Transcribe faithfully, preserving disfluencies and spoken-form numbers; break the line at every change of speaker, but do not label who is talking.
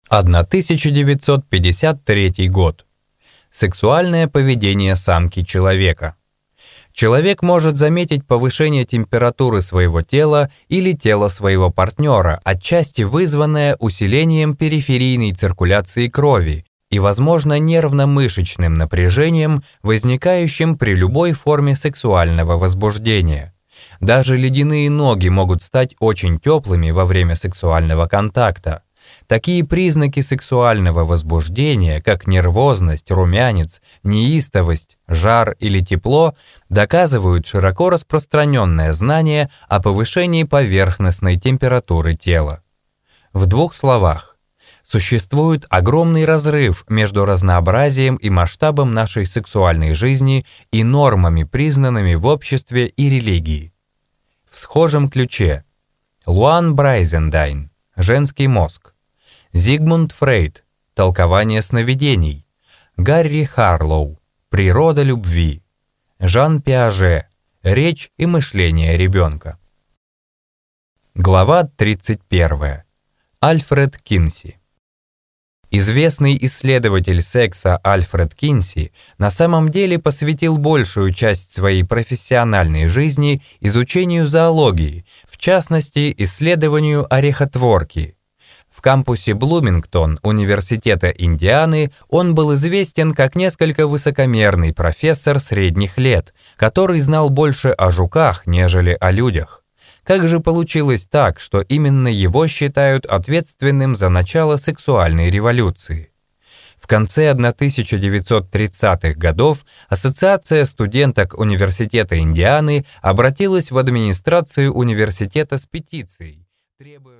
тысяча девятьсот пятьдесят третий год. Сексуальное поведение самки человека. Человек может заметить повышение температуры своего тела или тела своего партнера, отчасти вызванное усилением периферийной циркуляции крови и, возможно, нервно-мышечным напряжением, возникающим при любой форме сексуального возбуждения. Даже ледяные ноги могут стать очень теплыми во время сексуального контакта. Такие признаки сексуального возбуждения, как нервозность, румянец, неистовость, жар или тепло, доказывают широко распространенное знание о повышении поверхностной температуры тела. В двух словах, существует огромный разрыв между разнообразием и масштабом нашей сексуальной жизни и нормами, признанными в обществе и религии. В схожем ключе Луан Брайзендайн «Женский мозг», Зигмунд Фрейд «Толкование сновидений», Гарри Харлоу «Природа любви», Жан Пиаже «Речь и мышление ребенка». Глава тридцать первая. Альфред Кинси. Известный исследователь секса Альфред Кинси на самом деле посвятил большую часть своей профессиональной жизни изучению зоологии, в частности, исследованию орехотворки. В кампусе Блумингтон Университета Индианы он был известен как несколько высокомерный профессор средних лет, который знал больше о жуках, нежели о людях. Как же получилось так, что именно его считают ответственным за начало сексуальной революции? В конце тысяча девятьсот тридцатых годов Ассоциация студенток Университета Индианы обратилась в администрацию университета с петицией, требуя